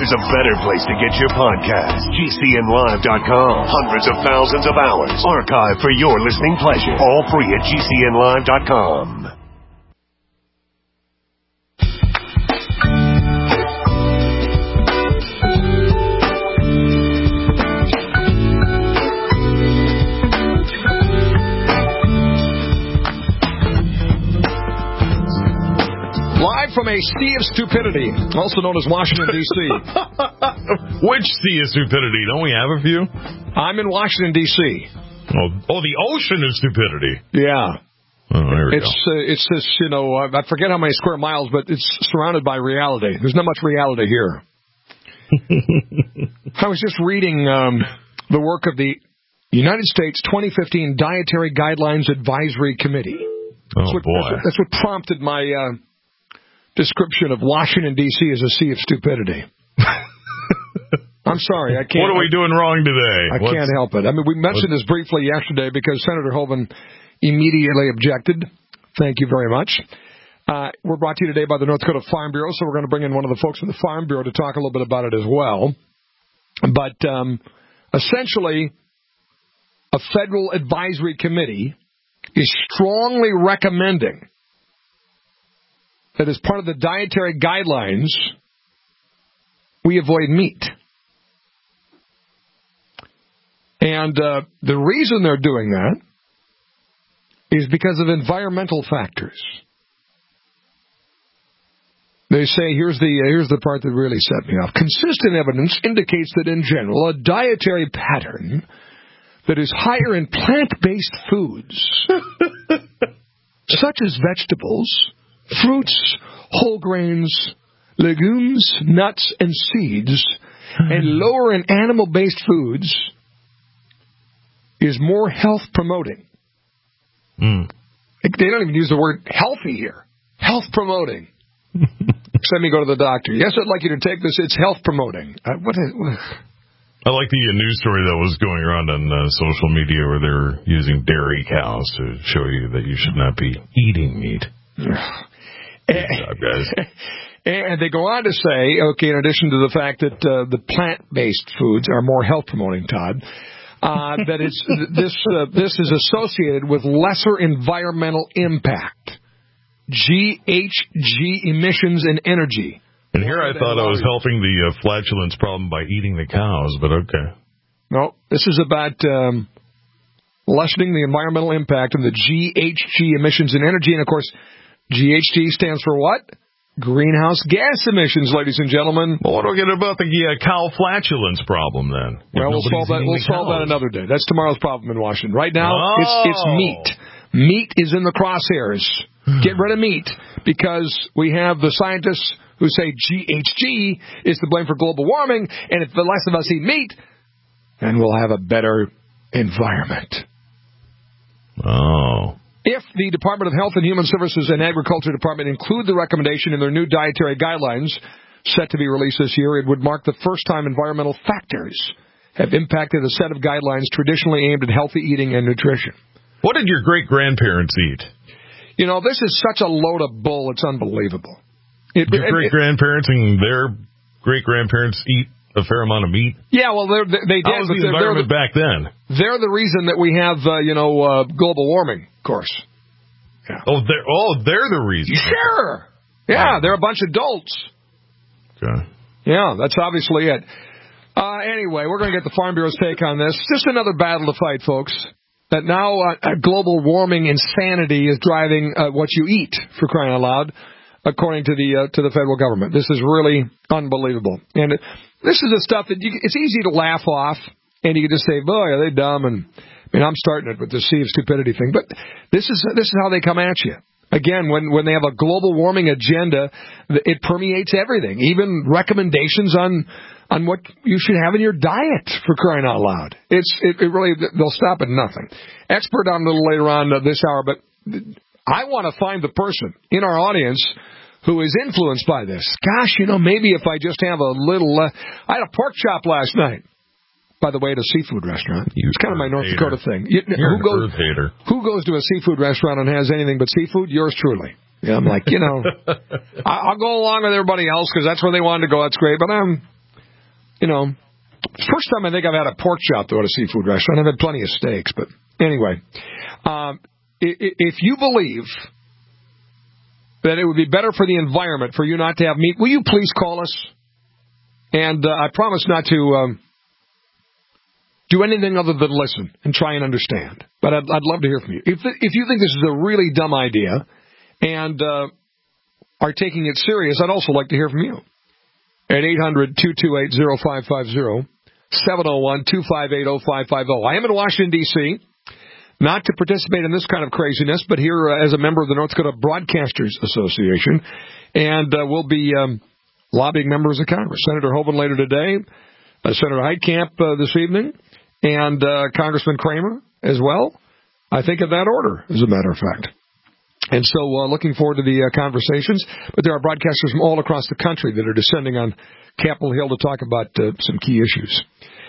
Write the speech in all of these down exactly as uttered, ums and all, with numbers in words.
there's a better place to get your podcast. G C N live dot com. Hundreds of thousands of hours archived for your listening pleasure. All free at G C N live dot com. Live from a sea of stupidity, also known as Washington, D C Which sea of stupidity? Don't we have a few? I'm in Washington, D C Oh, oh the ocean of stupidity. Yeah. Oh, there we it's, go. Uh, it's this, you know, uh, I forget how many square miles, but it's surrounded by reality. There's not much reality here. I was just reading um, the work of the United States twenty fifteen Dietary Guidelines Advisory Committee. Oh, that's what, boy. That's what, that's what prompted my... Uh, description of Washington, D C as a sea of stupidity. I'm sorry, I can't. What are we doing wrong today? I What's, can't help it. I mean, we mentioned this briefly yesterday because Senator Hoeven immediately objected. Thank you very much. Uh, we're brought to you today by the North Dakota Farm Bureau, so we're going to bring in one of the folks from the Farm Bureau to talk a little bit about it as well. But um, essentially, a federal advisory committee is strongly recommending that as part of the dietary guidelines, we avoid meat. And uh, the reason they're doing that is because of environmental factors. They say, here's the, uh, here's the part that really set me off. Consistent evidence indicates that in general, a dietary pattern that is higher in plant-based foods, such as vegetables, fruits, whole grains, legumes, nuts, and seeds, and lower in animal-based foods is more health-promoting. Mm. They don't even use the word healthy here. Health-promoting. Send me go to the doctor. Yes, I'd like you to take this. It's health-promoting. Uh, what is, what? I like the uh, news story that was going around on uh, social media where they're using dairy cows to show you that you should not be eating meat. Good job, guys. And they go on to say, okay, in addition to the fact that uh, the plant-based foods are more health-promoting, Todd, uh, that it's this uh, this is associated with lesser environmental impact, G H G emissions and energy. And here I thought I was helping the uh, flatulence problem by eating the cows, but okay. No, this is about um, lessening the environmental impact of the G H G emissions and energy, and of course, G H G stands for what? Greenhouse gas emissions, ladies and gentlemen. Well, what do we get about the uh, cow flatulence problem then? Well, we'll solve that. We'll solve that another day. That's tomorrow's problem in Washington. Right now, oh. it's it's meat. Meat is in the crosshairs. Get rid of meat because we have the scientists who say G H G is to blame for global warming, and if the less of us eat meat, then we'll have a better environment. Oh. If the Department of Health and Human Services and Agriculture Department include the recommendation in their new dietary guidelines set to be released this year, it would mark the first time environmental factors have impacted a set of guidelines traditionally aimed at healthy eating and nutrition. What did your great-grandparents eat? You know, this is such a load of bull, it's unbelievable. It, your great-grandparents and their great-grandparents eat a fair amount of meat? Yeah, well, they're, they did. How was the they're, environment they're the, back then? They're the reason that we have, uh, you know, uh, global warming, of course. Yeah. Oh, they're, oh, they're the reason. Sure. Yeah, they're a bunch of dolts. Okay. Yeah, that's obviously it. Uh, anyway, we're going to get the Farm Bureau's take on this. Just another battle to fight, folks. That now uh, global warming insanity is driving uh, what you eat, for crying out loud, according to the uh, to the federal government. This is really unbelievable. And it, this is the stuff that you, it's easy to laugh off, and you can just say, boy, are they dumb? And I mean, I'm starting it with the sea of stupidity thing. But this is this is how they come at you. Again, when, when they have a global warming agenda, it permeates everything, even recommendations on on what you should have in your diet, for crying out loud. It's it, it really, they'll stop at nothing. Expert on a little later on this hour, but I want to find the person in our audience who is influenced by this. Gosh, you know, maybe if I just have a little, uh, I had a pork chop last night. By the way, at a seafood restaurant. You it's kind of my North hater. Dakota thing. You, You're who goes, an earth hater. Who goes to a seafood restaurant and has anything but seafood? Yours truly. Yeah, I'm like, you know, I, I'll go along with everybody else because that's where they wanted to go. That's great. But I'm, you know, first time I think I've had a pork chop, though, at a seafood restaurant. I've had plenty of steaks, but anyway. Um, if you believe that it would be better for the environment for you not to have meat, will you please call us? And uh, I promise not to um, do anything other than listen and try and understand. But I'd, I'd love to hear from you. If if you think this is a really dumb idea and uh, are taking it serious, I'd also like to hear from you. At eight hundred, two two eight, oh five five oh, seven oh one, two five eight, oh five five oh. I am in Washington, D C, not to participate in this kind of craziness, but here uh, as a member of the North Dakota Broadcasters Association, and uh, we'll be um, lobbying members of Congress. Senator Hoeven later today, uh, Senator Heitkamp uh, this evening, and uh, Congressman Kramer as well. I think in that order, as a matter of fact. And so uh, looking forward to the uh, conversations. But there are broadcasters from all across the country that are descending on Capitol Hill to talk about uh, some key issues.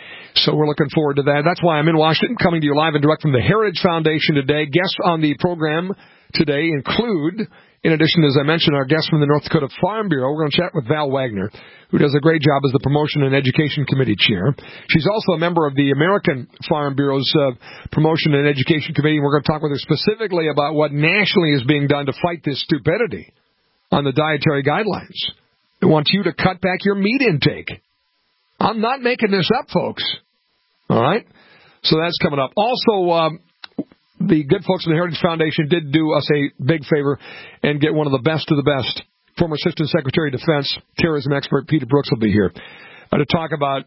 So we're looking forward to that. That's why I'm in Washington, coming to you live and direct from the Heritage Foundation today. Guests on the program today include, in addition, as I mentioned, our guest from the North Dakota Farm Bureau. We're going to chat with Val Wagner, who does a great job as the Promotion and Education Committee Chair. She's also a member of the American Farm Bureau's uh, Promotion and Education Committee, and we're going to talk with her specifically about what nationally is being done to fight this stupidity on the dietary guidelines. They want you to cut back your meat intake. I'm not making this up, folks. All right? So that's coming up. Also, um, the good folks in the Heritage Foundation did do us a big favor and get one of the best of the best. Former Assistant Secretary of Defense, terrorism expert Peter Brooks will be here uh, to talk about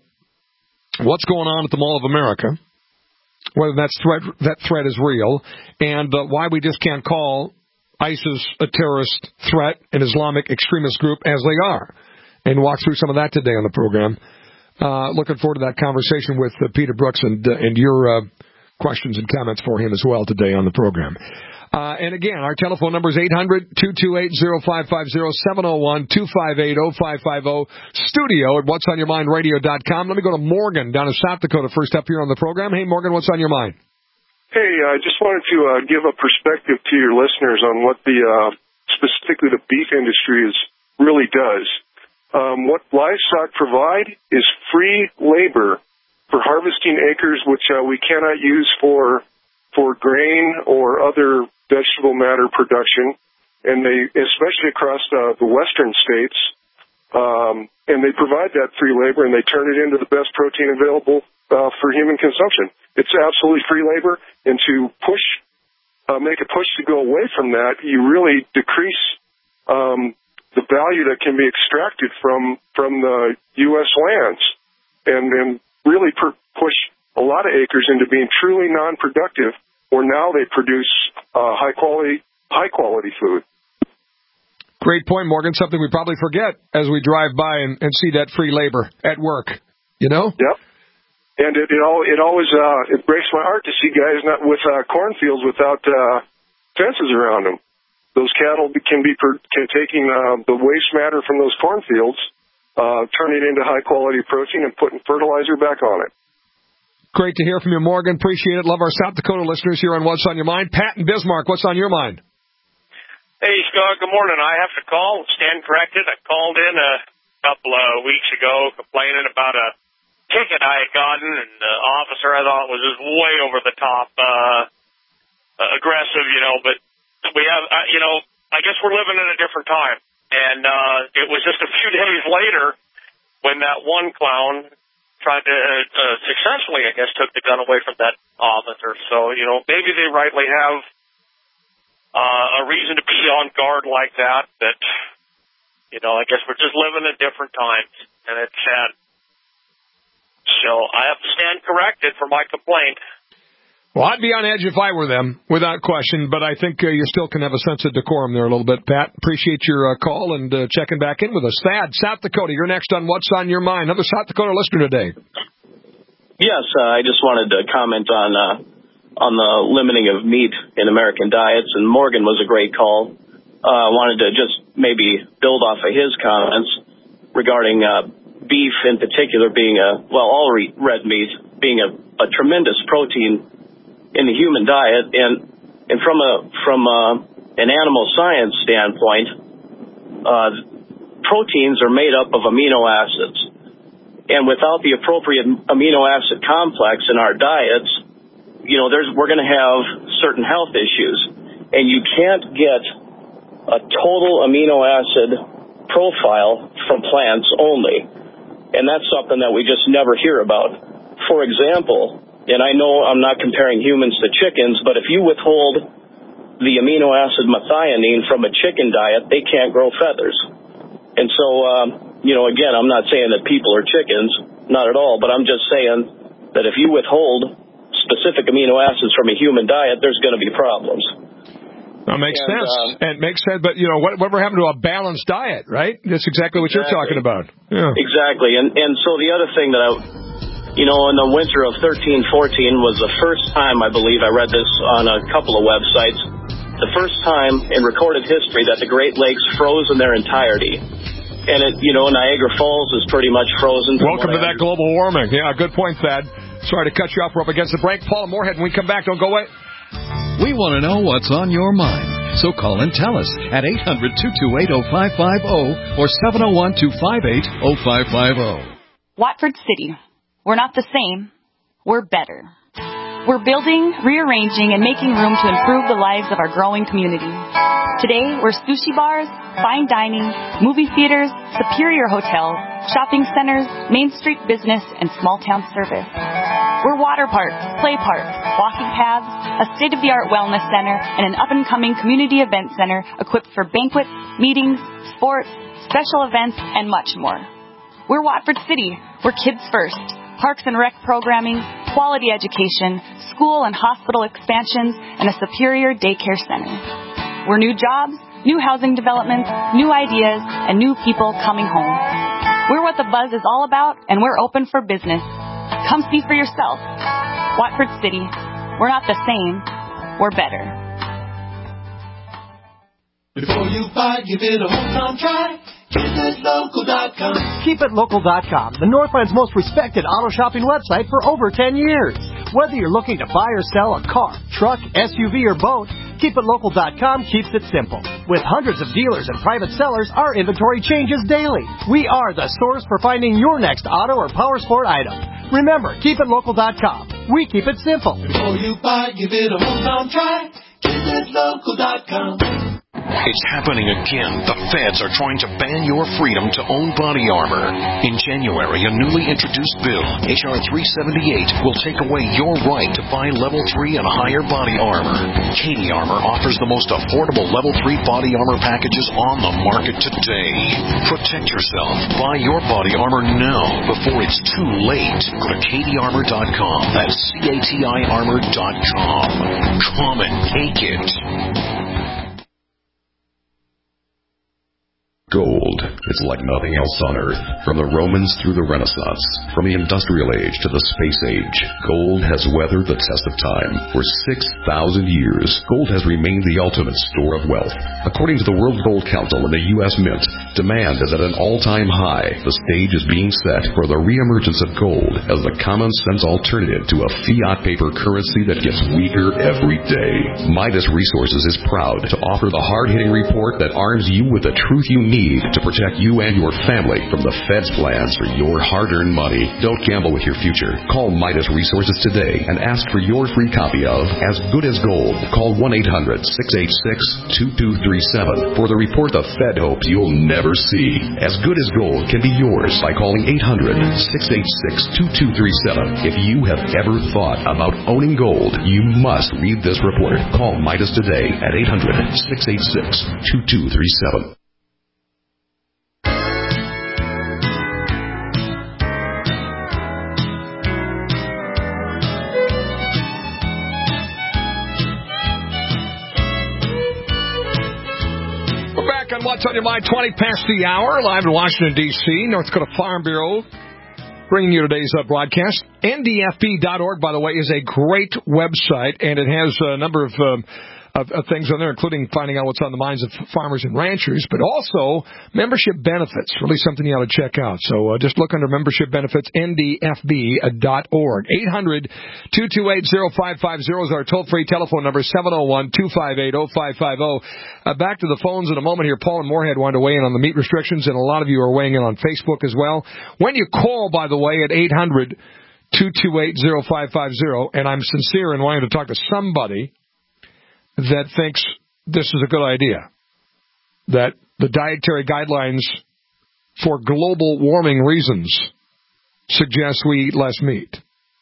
what's going on at the Mall of America, whether that threat, that threat is real, and uh, why we just can't call ISIS a terrorist threat, an Islamic extremist group, as they are, and walk through some of that today on the program. Uh, looking forward to that conversation with uh, Peter Brooks and, uh, and your uh, questions and comments for him as well today on the program. Uh, and again, our telephone number is eight hundred, two two eight, oh five five oh, seven oh one, two five eight, oh five five oh, studio at what's on your mind radio dot com. Let me go to Morgan down in South Dakota first up here on the program. Hey, Morgan, what's on your mind? Hey, I just wanted to uh, give a perspective to your listeners on what the, uh, specifically the beef industry is really does. Um, what livestock provide is free labor for harvesting acres which uh, we cannot use for for grain or other vegetable matter production, and they, especially across uh, the western states, um, and they provide that free labor and they turn it into the best protein available uh, for human consumption. It's absolutely free labor, and to push, uh, make a push to go away from that, you really decrease um, the value that can be extracted from from the U S lands, and then really per- push a lot of acres into being truly non-productive, or now they produce uh, high quality high quality food. Great point, Morgan. Something we probably forget as we drive by and, and see that free labor at work. You know? Yep. And it, it all it always uh, it breaks my heart to see guys not with uh, cornfields without uh, fences around them. Those cattle can be per, can taking uh, the waste matter from those cornfields, uh, turning it into high quality protein and putting fertilizer back on it. Great to hear from you, Morgan. Appreciate it. Love our South Dakota listeners here on What's on Your Mind. Pat and Bismarck, what's on your mind? Hey, Scott, good morning. I have to call, stand corrected. I called in a couple of weeks ago complaining about a ticket I had gotten, and the officer I thought was just way over the top uh, aggressive, you know, but we have, uh, you know, I guess we're living in a different time. And uh, it was just a few days later when that one clown tried to uh, successfully, I guess, took the gun away from that officer. So, you know, maybe they rightly have uh, a reason to be on guard like that, that, you know, I guess we're just living in different times, and it's sad. So I have to stand corrected for my complaint. Well, I'd be on edge if I were them, without question, but I think uh, you still can have a sense of decorum there a little bit, Pat. Appreciate your uh, call and uh, checking back in with us. Thad, South Dakota, you're next on What's on Your Mind. Another South Dakota listener today. Yes, uh, I just wanted to comment on uh, on the limiting of meat in American diets, and Morgan was a great call. I uh, wanted to just maybe build off of his comments regarding uh, beef in particular being a, well, all re- red meat being a, a tremendous protein in the human diet, and and from a from a, an animal science standpoint, uh, proteins are made up of amino acids, And without the appropriate amino acid complex in our diets, you know, there's, we're going to have certain health issues. And you can't get a total amino acid profile from plants only. And that's something that we just never hear about. For example, and I know I'm not comparing humans to chickens, but if you withhold the amino acid methionine from a chicken diet, they can't grow feathers. And so, um, you know, again, I'm not saying that people are chickens, not at all, but I'm just saying that if you withhold specific amino acids from a human diet, there's going to be problems. That makes and, sense. Um, and it makes sense, but, you know, what, whatever happened to a balanced diet, right? That's exactly what exactly. you're talking about. Yeah. Exactly. And, and so the other thing that I, you know, in the winter of thirteen fourteen was the first time, I believe, I read this on a couple of websites, the first time in recorded history that the Great Lakes froze in their entirety. And, it, you know, Niagara Falls is pretty much frozen. Welcome to that global warming. Yeah, good point, Thad. Sorry to cut you off. We're up against the break. Paul Moorhead, when we come back, don't go away. We want to know what's on your mind. So call and tell us at eight hundred, two two eight, oh five five oh or seven oh one, two five eight, oh five five oh. Watford City. We're not the same. We're better. We're building, rearranging, and making room to improve the lives of our growing community. Today, we're sushi bars, fine dining, movie theaters, superior hotels, shopping centers, Main Street business, and small-town service. We're water parks, play parks, walking paths, a state-of-the-art wellness center, and an up-and-coming community event center equipped for banquets, meetings, sports, special events, and much more. We're Watford City. We're kids first. Parks and rec programming, quality education, school and hospital expansions, and a superior daycare center. We're new jobs, new housing developments, new ideas, and new people coming home. We're what the buzz is all about, and we're open for business. Come see for yourself. Watford City. We're not the same. We're better. Before you buy, give it a hometown try. Keep it local dot com. Keep it local dot com, the Northland's most respected auto shopping website for over ten years. Whether you're looking to buy or sell a car, truck, S U V, or boat, Keep It Local dot com keeps it simple. With hundreds of dealers and private sellers, our inventory changes daily. We are the source for finding your next auto or power sport item. Remember, Keep It Local dot com. We keep it simple. Before you buy, give it a hometown try. Keep It Local dot com. It's happening again. The feds are trying to ban your freedom to own body armor. In January, a newly introduced bill, H R three seventy-eight, will take away your right to buy level three and higher body armor. Katie Armor offers the most affordable level three body armor packages on the market today. Protect yourself. Buy your body armor now before it's too late. Go to Katie Armor dot com. That's C A T I Armor dot com. Come and take it. Gold is like nothing else on Earth. From the Romans through the Renaissance, from the Industrial Age to the Space Age, gold has weathered the test of time. For six thousand years, gold has remained the ultimate store of wealth. According to the World Gold Council and the U S Mint, demand is at an all-time high. The stage is being set for the reemergence of gold as the common-sense alternative to a fiat paper currency that gets weaker every day. Midas Resources is proud to offer the hard-hitting report that arms you with the truth you need to protect you and your family from the Fed's plans for your hard-earned money. Don't gamble with your future. Call Midas Resources today and ask for your free copy of As Good as Gold. Call one eight hundred, six eight six, two two three seven for the report the Fed hopes you'll never see. As Good as Gold can be yours by calling eight hundred, six eight six, two two three seven. If you have ever thought about owning gold, you must read this report. Call Midas today at eight hundred, six eight six, two two three seven. What's on your mind? twenty past the hour, live in Washington, D C North Dakota Farm Bureau, bringing you today's uh, broadcast. N D F B dot org, by the way, is a great website, and it has a number of um, of, of things on there, including finding out what's on the minds of farmers and ranchers, but also membership benefits. Really something you ought to check out. So uh, just look under membership benefits, N D F B dot org. eight hundred, two two eight, oh five five oh is our toll-free telephone number, seven oh one, two five eight, oh five five oh. Uh, back to the phones in a moment here. Paul and Moorhead wanted to weigh in on the meat restrictions, and a lot of you are weighing in on Facebook as well. When you call, by the way, at eight hundred, two two eight, oh five five oh, and I'm sincere in wanting to talk to somebody that thinks this is a good idea, that the dietary guidelines for global warming reasons suggest we eat less meat.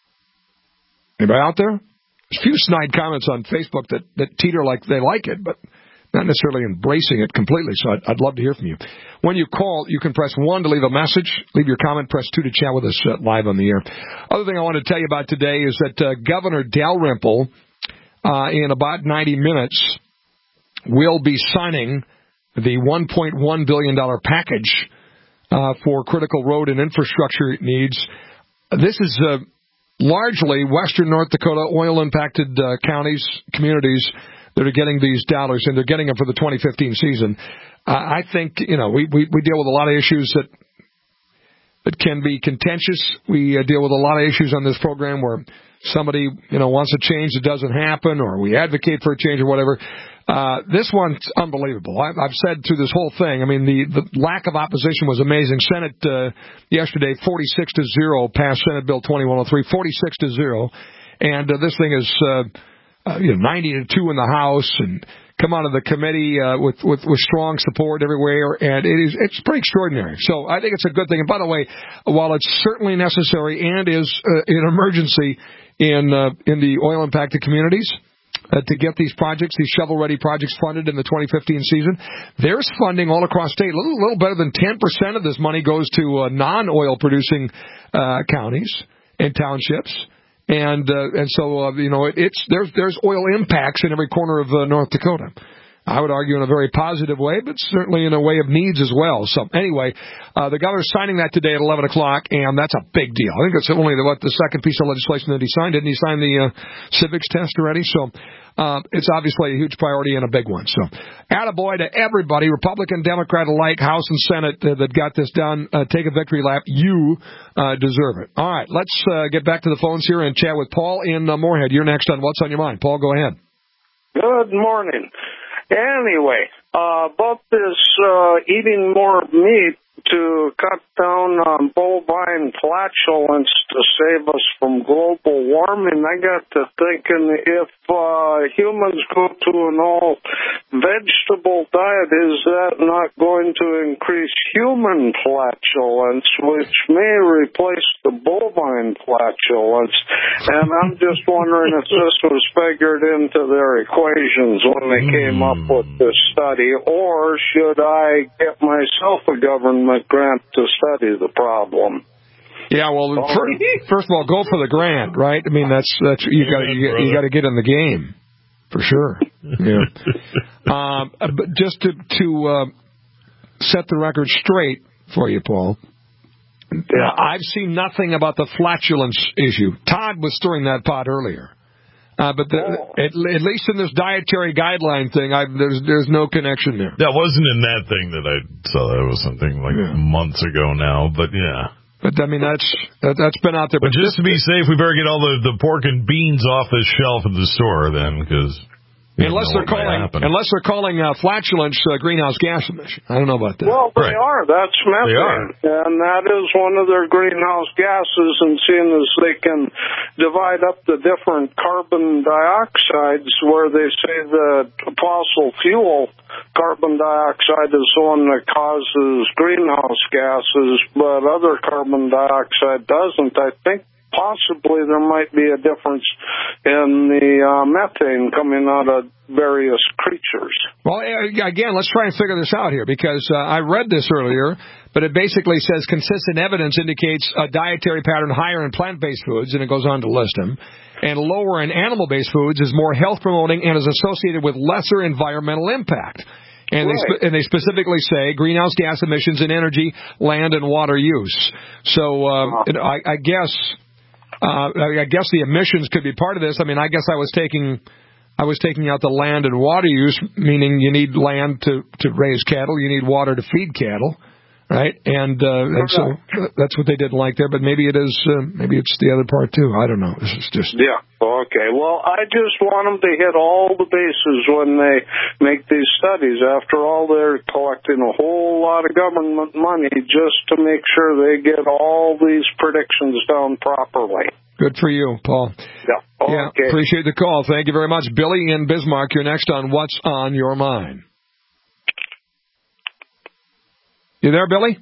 Anybody out there? There's a few snide comments on Facebook that, that teeter like they like it, but not necessarily embracing it completely, so I'd, I'd love to hear from you. When you call, you can press one to leave a message, leave your comment, press two to chat with us uh, live on the air. Other thing I want to tell you about today is that uh, Governor Dalrymple, uh, in about ninety minutes, will be signing the one point one billion dollars package uh, for critical road and infrastructure needs. This is uh, largely western North Dakota oil-impacted uh, counties, communities that are getting these dollars, and they're getting them for the twenty fifteen season. Uh, I think, you know, we, we, we deal with a lot of issues that that can be contentious. We uh, deal with a lot of issues on this program where somebody, you know, wants a change that doesn't happen, or we advocate for a change or whatever. Uh, this one's unbelievable. I, I've said through this whole thing, I mean, the, the lack of opposition was amazing. Senate uh, yesterday, forty-six to zero, passed Senate Bill twenty-one oh three, forty-six to zero. And uh, this thing is uh, uh, you know, ninety to two in the House, and come out of the committee uh, with, with, with strong support everywhere, and it is it's pretty extraordinary. So I think it's a good thing. And by the way, while it's certainly necessary and is uh, an emergency in uh, in the oil-impacted communities, Uh, to get these projects, these shovel-ready projects funded in the twenty fifteen season, there's funding all across state. A little, little better than ten percent of this money goes to uh, non-oil producing uh, counties and townships, and uh, and so uh, you know it, it's there's there's oil impacts in every corner of uh, North Dakota. I would argue in a very positive way, but certainly in a way of needs as well. So anyway, uh, the governor's signing that today at eleven o'clock, and that's a big deal. I think it's only the, what the second piece of legislation that he signed. Didn't he sign the uh, civics test already? So uh, it's obviously a huge priority and a big one. So attaboy to everybody, Republican, Democrat alike, House and Senate, uh, that got this done. Uh, take a victory lap. You uh, deserve it. All right, let's uh, get back to the phones here and chat with Paul in uh, Moorhead. You're next on What's on Your Mind. Paul, go ahead. Good morning. Anyway, uh, about this uh, eating more meat to cut down on bovine flatulence to save us from global warming, I got to thinking if uh, humans go to an all-vegetable diet, is that not going to increase human flatulence, which may replace the bovine flatulence? And I'm just wondering if this was figured into their equations when they came up with this study, or should I get myself a government grant to study the problem? Yeah, well, first, first of all, go for the grant, right? I mean, that's that's you got you, you got to get in the game for sure. Yeah. um, but just to to uh, set the record straight for you, Paul. Yeah. I've seen nothing about the flatulence issue. Todd was stirring that pot earlier. Uh, but the, oh. at, at least in this dietary guideline thing, I, there's there's no connection there. That wasn't in that thing that I saw. That was something like yeah. months ago now. But yeah. But I mean that's that, that's been out there. But, but just to be safe, we better get all the, the pork and beans off the shelf at the store then, because unless they're calling unless they're calling uh, flatulence uh, greenhouse gas emission. I don't know about that. Well, they right. are. That's methane, and that is one of their greenhouse gases. And seeing as they can divide up the different carbon dioxides, where they say that fossil fuel carbon dioxide is the one that causes greenhouse gases, but other carbon dioxide doesn't, I think possibly there might be a difference in the uh, methane coming out of various creatures. Well, again, let's try and figure this out here, because uh, I read this earlier, but it basically says consistent evidence indicates a dietary pattern higher in plant-based foods, and it goes on to list them, and lower in animal-based foods is more health-promoting and is associated with lesser environmental impact. And, right. they spe- and they specifically say greenhouse gas emissions in energy, land, and water use. So uh, uh-huh. I, I guess... Uh, I guess the emissions could be part of this. I mean, I guess I was taking I was taking out the land and water use, meaning you need land to, to raise cattle, you need water to feed cattle, right? And, uh, and so that's what they didn't like there, but maybe it is, uh, maybe it's the other part too. I don't know. This is just. Yeah. Okay. Well, I just want them to hit all the bases when they make these studies. After all, they're collecting a whole lot of government money just to make sure they get all these predictions done properly. Good for you, Paul. Yeah. Okay. Yeah, appreciate the call. Thank you very much. Billy in Bismarck, you're next on What's on Your Mind. You there, Billy?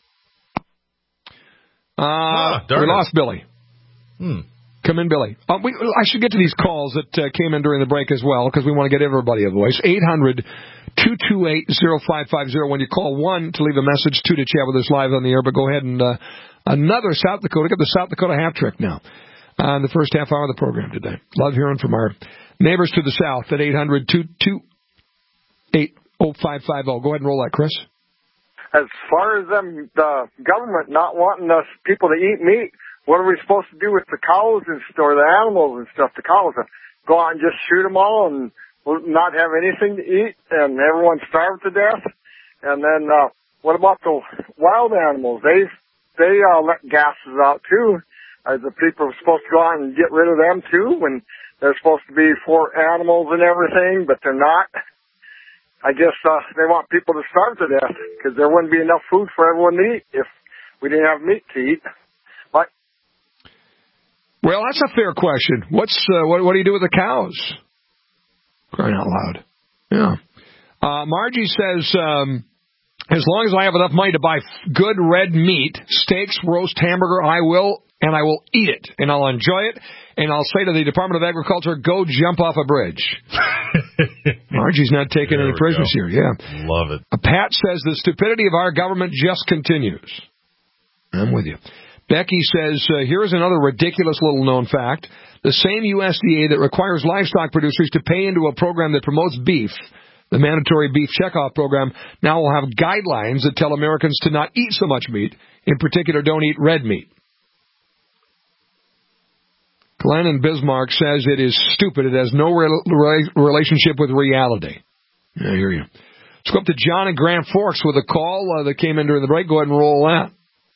Uh, ah, we lost Billy. Hmm. Come in, Billy. Uh, we, I should get to these calls that uh, came in during the break as well, because we want to get everybody a voice. eight hundred, two two eight, oh five five oh. When you call, one, to leave a message, two, to chat with us live on the air. But go ahead and uh, another South Dakota. Get the South Dakota half trick now. Uh, the first half hour of the program today. Love hearing from our neighbors to the south at eight hundred, two two eight, oh five five oh. Go ahead and roll that, Chris. As far as them, the government not wanting us people to eat meat, what are we supposed to do with the cows and or the animals and stuff? The cows, go out and just shoot them all and not have anything to eat, and everyone starve to death. And then uh, what about the wild animals? They they uh, let gases out too. Are the people supposed to go out and get rid of them too when they're supposed to be for animals and everything, but they're not? I guess uh, they want people to starve to death because there wouldn't be enough food for everyone to eat if we didn't have meat to eat. But well, that's a fair question. What's uh, what, what do you do with the cows? Crying out loud. Yeah. Uh, Margie says, um, as long as I have enough money to buy good red meat, steaks, roast, hamburger, I will, and I will eat it, and I'll enjoy it, and I'll say to the Department of Agriculture, go jump off a bridge. Margie's not taking there any prisoners go. here, yeah. Love it. Uh, Pat says the stupidity of our government just continues. I'm with you. Becky says, uh, here's another ridiculous little known fact. The same U S D A that requires livestock producers to pay into a program that promotes beef, the mandatory beef checkoff program, now will have guidelines that tell Americans to not eat so much meat. In particular, don't eat red meat. Glenn in Bismarck says it is stupid. It has no re- re- relationship with reality. I hear you. Let's go up to John in Grand Forks with a call uh, that came in during the break. Go ahead and roll that.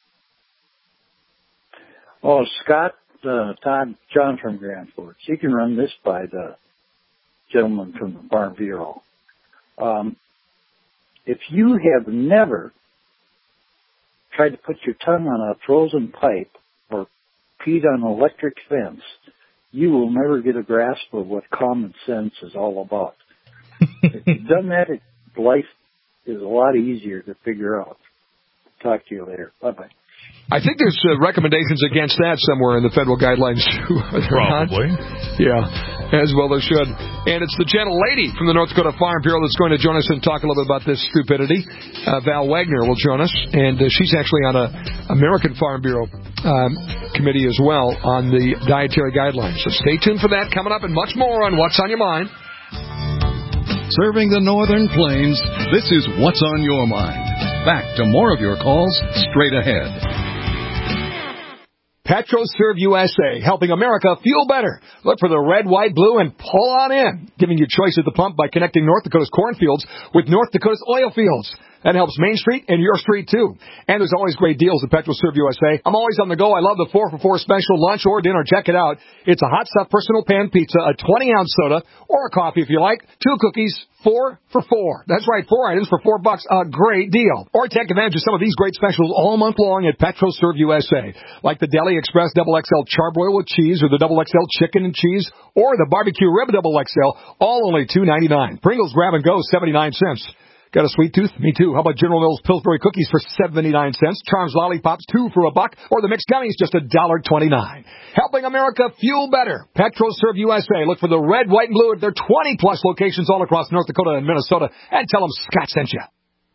Oh, Scott, uh, Todd, John from Grand Forks. You can run this by the gentleman from the Farm Bureau. Um, if you have never tried to put your tongue on a frozen pipe or peed on an electric fence, you will never get a grasp of what common sense is all about. If you've done that, it, life is a lot easier to figure out. Talk to you later. Bye-bye. I think there's uh, recommendations against that somewhere in the federal guidelines, too. Probably. Yeah, as well there should. And it's the gentle lady from the North Dakota Farm Bureau that's going to join us and talk a little bit about this stupidity. Uh, Val Wagner will join us, and uh, she's actually on a American Farm Bureau um, committee as well on the dietary guidelines. So stay tuned for that coming up and much more on What's on Your Mind. Serving the Northern Plains, this is What's on Your Mind. Back to more of your calls straight ahead. PetroServe U S A, helping America fuel better. Look for the red, white, blue, and pull on in. Giving you choice at the pump by connecting North Dakota's cornfields with North Dakota's oil fields. That helps Main Street and your street, too. And there's always great deals at PetroServe U S A. I'm always on the go. I love the four for four special, lunch or dinner. Check it out. It's a hot stuff personal pan pizza, a twenty-ounce soda, or a coffee if you like, two cookies, four for four. That's right, four items for four bucks. A great deal. Or take advantage of some of these great specials all month long at PetroServe U S A, like the Deli Express Double X L Charbroil with cheese, or the Double X L Chicken and cheese, or the Barbecue Rib Double X L, all only two ninety-nine. Pringles Grab and Go, seventy-nine cents. Got a sweet tooth? Me too. How about General Mills Pillsbury cookies for seventy-nine cents? Charms Lollipops, two for a buck. Or the mixed gummies, just one dollar twenty-nine. Helping America fuel better. PetroServe U S A. Look for the red, white, and blue at their twenty-plus locations all across North Dakota and Minnesota. And tell them Scott sent you.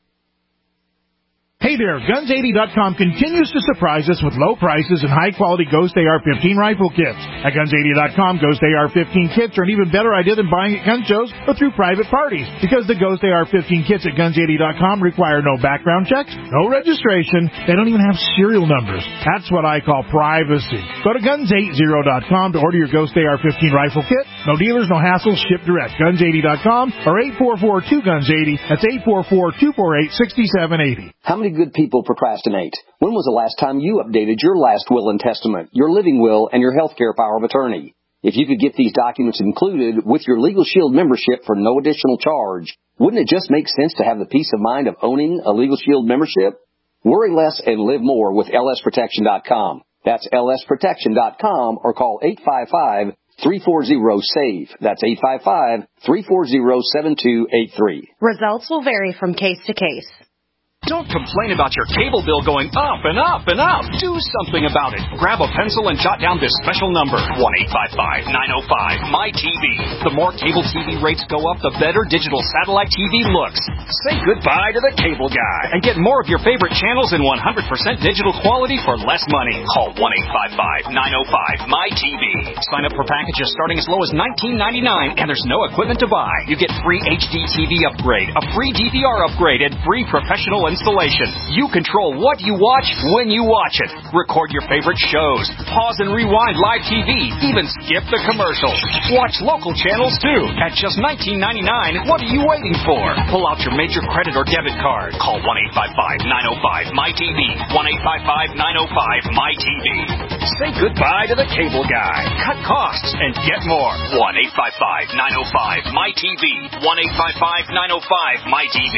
Hey there, Guns eighty dot com continues to surprise us with low prices and high-quality Ghost A R fifteen rifle kits. At Guns eighty dot com, Ghost A R fifteen kits are an even better idea than buying at gun shows or through private parties, because the Ghost A R fifteen kits at Guns eighty dot com require no background checks, no registration, they don't even have serial numbers. That's what I call privacy. Go to Guns eighty dot com to order your Ghost A R fifteen rifle kit No dealers, no hassles, ship direct. guns eighty dot com or eight four four two guns eighty. That's eight four four two four eight six seven eight zero. How many good people procrastinate? When was the last time you updated your last will and testament, your living will, and your health care power of attorney? If you could get these documents included with your Legal Shield membership for no additional charge, wouldn't it just make sense to have the peace of mind of owning a Legal Shield membership? Worry less and live more with L S protection dot com. That's L S protection dot com or call eight five five, three four zero, S A V E. That's eight five five, three four zero, seven two eight three. Results will vary from case to case. Don't complain about your cable bill going up and up and up. Do something about it. Grab a pencil and jot down this special number, one eight five five, nine oh five, M Y T V. The more cable T V rates go up, the better digital satellite T V looks. Say goodbye to the cable guy and get more of your favorite channels in one hundred percent digital quality for less money. Call one eight five five, nine oh five, M Y T V. Sign up for packages starting as low as nineteen ninety-nine, and there's no equipment to buy. You get free H D T V upgrade, a free D V R upgrade, and free professional installation. You control what you watch when you watch it. Record your favorite shows. Pause and rewind live T V. Even skip the commercials. Watch local channels too. At just nineteen ninety-nine, what are you waiting for? Pull out your major credit or debit card. Call one eight five five, nine oh five, M Y T V. one eight five five, nine oh five, M Y T V. Say goodbye to the cable guy. Cut costs and get more. one eight five five, nine oh five, M Y T V. one eight five five, nine oh five, M Y T V.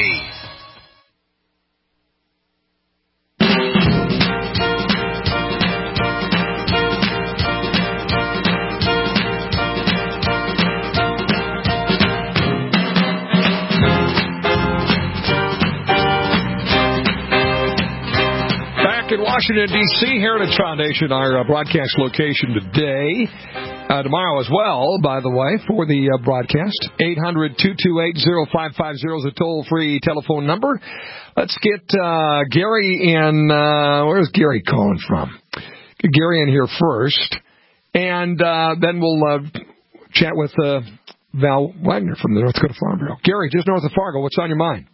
In Washington, D C, Heritage Foundation, our uh, broadcast location today. Uh, tomorrow as well, by the way, for the uh, broadcast. eight hundred, two two eight, oh five five zero is a toll-free telephone number. Let's get uh, Gary in. Uh, where's Gary calling from? Get Gary in here first, and uh, then we'll uh, chat with uh, Val Wagner from the North Dakota Farm Bureau. Gary, just north of Fargo, what's on your mind?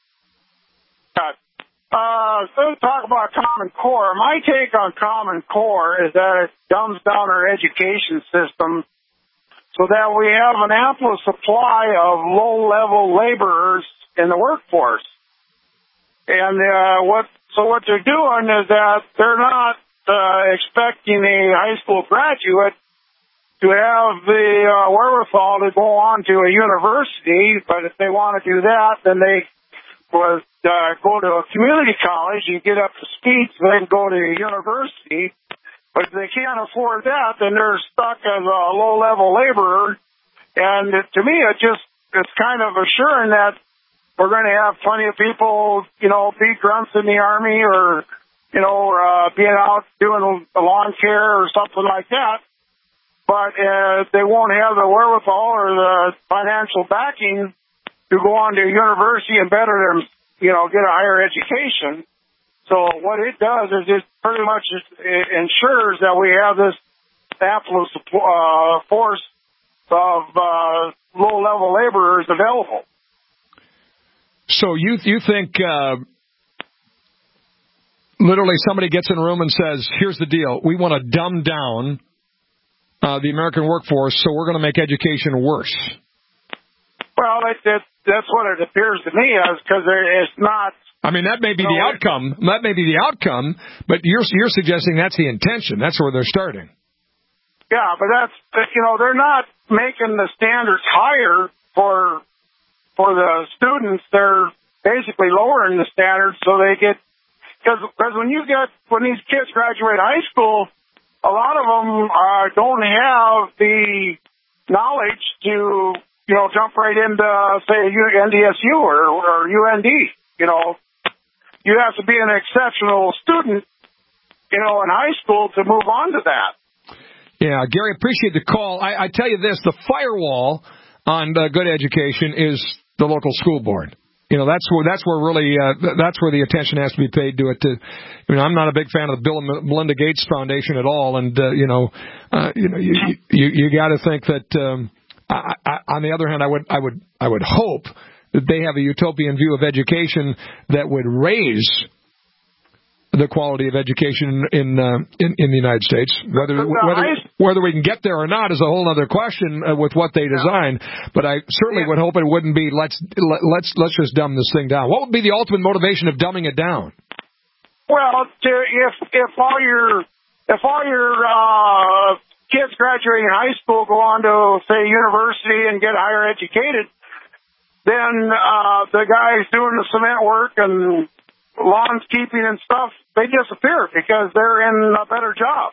Uh, so to talk about Common Core, my take on Common Core is that it dumbs down our education system so that we have an ample supply of low-level laborers in the workforce. And uh, what so what they're doing is that they're not uh, expecting a high school graduate to have the uh, wherewithal to go on to a university, but if they want to do that, then they was uh, go to a community college and get up to speed so they can go to a university. But if they can't afford that, then they're stuck as a low-level laborer. And it, to me, it just it's kind of assuring that we're going to have plenty of people, you know, be grunts in the Army or, you know, uh, being out doing a lawn care or something like that. But uh, they won't have the wherewithal or the financial backing to go on to a university and better them, you know, get a higher education. So what it does is it pretty much it ensures that we have this ample uh, force of uh, low-level laborers available. So you you think uh, literally somebody gets in a room and says, here's the deal, we want to dumb down uh, the American workforce, so we're going to make education worse. Well, it, it, that's what it appears to me as, because it's not. I mean, that may be the outcome. That may be the outcome, but you're you're suggesting that's the intention. That's where they're starting. Yeah, but that's you know they're not making the standards higher for for the students. They're basically lowering the standards so they get because because when you get when these kids graduate high school, a lot of them uh, don't have the knowledge to. You know, jump right into, say, N D S U or, or U N D. You know, you have to be an exceptional student, you know, in high school to move on to that. Yeah, Gary, appreciate the call. I, I tell you this, the firewall on uh, good education is the local school board. You know, that's where that's where really uh, that's where the attention has to be paid to it. To, I mean, I'm not a big fan of the Bill and Melinda Gates Foundation at all, and uh, you know, uh, you know, you you, you got to think that. Um, I, I, on the other hand, I would, I would, I would hope that they have a utopian view of education that would raise the quality of education in uh, in, in the United States. Whether whether whether we can get there or not is a whole other question uh, with what they design. But I certainly would hope it wouldn't be let's let, let's let's just dumb this thing down. What would be the ultimate motivation of dumbing it down? Well, to, if if all your if all your uh, kids graduating high school go on to say university and get higher educated, then uh, the guys doing the cement work and lawnscaping and stuff, they disappear because they're in a better job.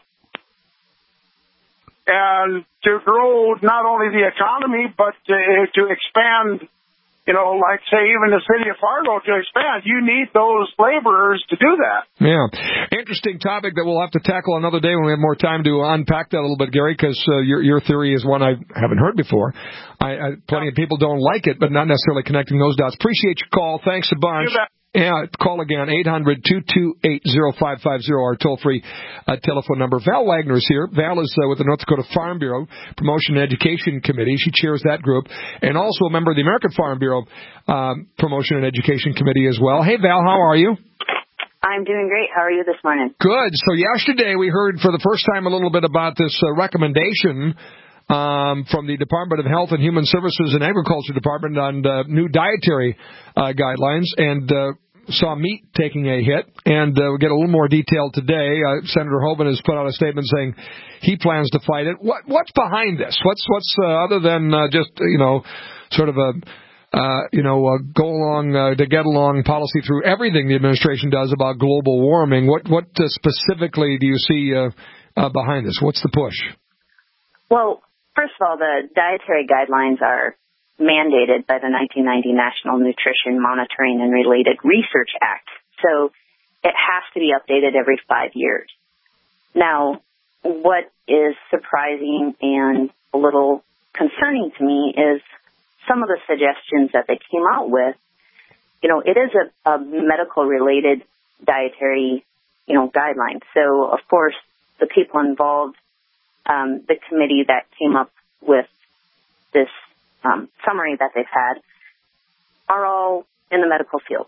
And to grow not only the economy, but to, to expand, you know, like, say, even the city of Fargo to expand, you need those laborers to do that. Yeah. Interesting topic that we'll have to tackle another day when we have more time to unpack that a little bit, Gary, because uh, your your theory is one I haven't heard before. I, I Plenty of people don't like it, but not necessarily connecting those dots. Appreciate your call. Thanks a bunch. Yeah, call again, eight hundred, two two eight, oh five five oh, our toll-free uh, telephone number. Val Wagner is here. Val is uh, with the North Dakota Farm Bureau Promotion and Education Committee. She chairs that group, and also a member of the American Farm Bureau um, Promotion and Education Committee as well. Hey, Val, how are you? I'm doing great. How are you this morning? Good. So yesterday we heard for the first time a little bit about this uh, recommendation Um, from the Department of Health and Human Services and Agriculture Department on uh, new dietary uh, guidelines, and uh, saw meat taking a hit. And uh, we'll get a little more detail today. Uh, Senator Hoeven has put out a statement saying he plans to fight it. What What's behind this? What's what's uh, other than uh, just you know sort of a uh, you know a go along uh, to get along policy through everything the administration does about global warming? What what uh, specifically do you see uh, uh, behind this? What's the push? Well, first of all, the dietary guidelines are mandated by the nineteen ninety National Nutrition Monitoring and Related Research Act. So it has to be updated every five years. Now, what is surprising and a little concerning to me is some of the suggestions that they came out with. You know, it is a, a medical-related dietary, you know, guideline. So, of course, the people involved, Um, the committee that came up with this um, summary that they've had, are all in the medical field.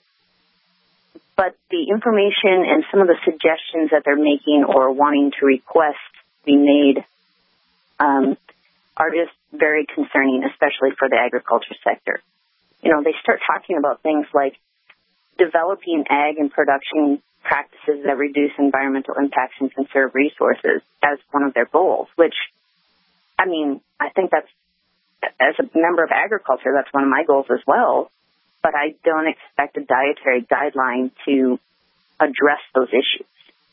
But the information and some of the suggestions that they're making or wanting to request be made um, are just very concerning, especially for the agriculture sector. You know, they start talking about things like developing ag and production practices that reduce environmental impacts and conserve resources as one of their goals, which, I mean, I think that's, as a member of agriculture, that's one of my goals as well, but I don't expect a dietary guideline to address those issues.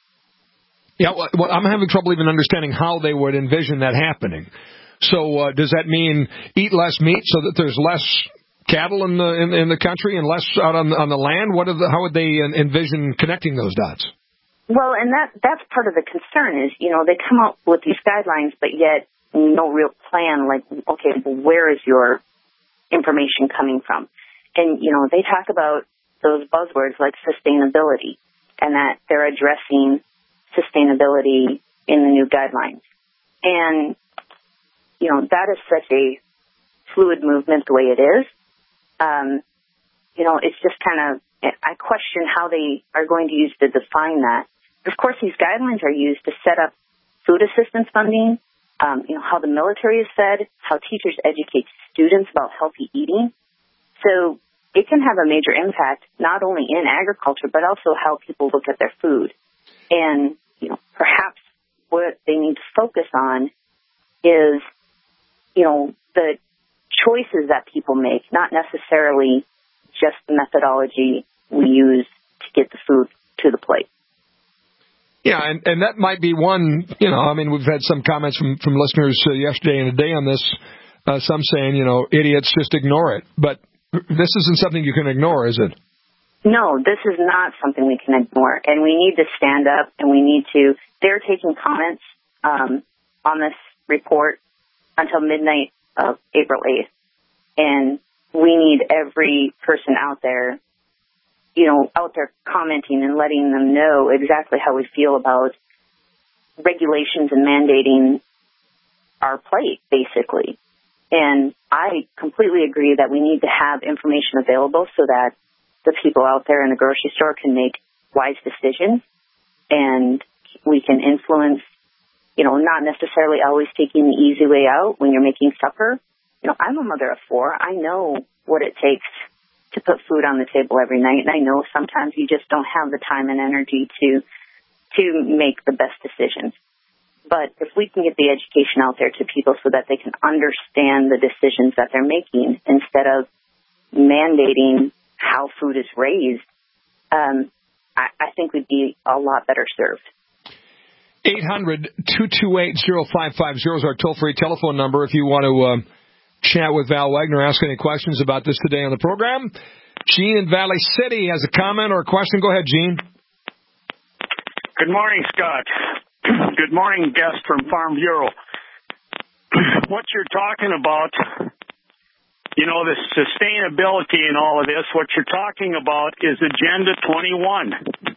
Yeah, well, I'm having trouble even understanding how they would envision that happening. So uh, does that mean eat less meat so that there's less cattle in the in, in the country and less out on on the land? What are the, how would they envision connecting those dots? Well, and that that's part of the concern is, you know, they come up with these guidelines, but yet no real plan. Like, okay, well, where is your information coming from? And you know, they talk about those buzzwords like sustainability, and that they're addressing sustainability in the new guidelines. And you know, that is such a fluid movement the way it is. Um, you know, it's just kind of, I question how they are going to use to define that. Of course, these guidelines are used to set up food assistance funding, um, you know, how the military is fed, how teachers educate students about healthy eating. So it can have a major impact not only in agriculture, but also how people look at their food. And, you know, perhaps what they need to focus on is, you know, the choices that people make, not necessarily just the methodology we use to get the food to the plate. Yeah, and, and that might be one, you know, I mean, we've had some comments from, from listeners uh, yesterday and today on this, uh, some saying, you know, idiots, just ignore it. But this isn't something you can ignore, is it? No, this is not something we can ignore. And we need to stand up and we need to, they're taking comments um, on this report until midnight of April eighth. And we need every person out there, you know, out there commenting and letting them know exactly how we feel about regulations and mandating our plate, basically. And I completely agree that we need to have information available so that the people out there in the grocery store can make wise decisions. and we can influence, you know, not necessarily always taking the easy way out when you're making supper. You know, I'm a mother of four. I know what it takes to put food on the table every night, and I know sometimes you just don't have the time and energy to to make the best decisions. But if we can get the education out there to people so that they can understand the decisions that they're making instead of mandating how food is raised, um, I, I think we'd be a lot better served. eight hundred, two two eight, oh five five oh is our toll-free telephone number if you want to uh, chat with Val Wagner, ask any questions about this today on the program. Gene in Valley City has a comment or a question. Go ahead, Gene. Good morning, Scott. Good morning, guest from Farm Bureau. What you're talking about, you know, the sustainability and all of this, what you're talking about is Agenda twenty-one.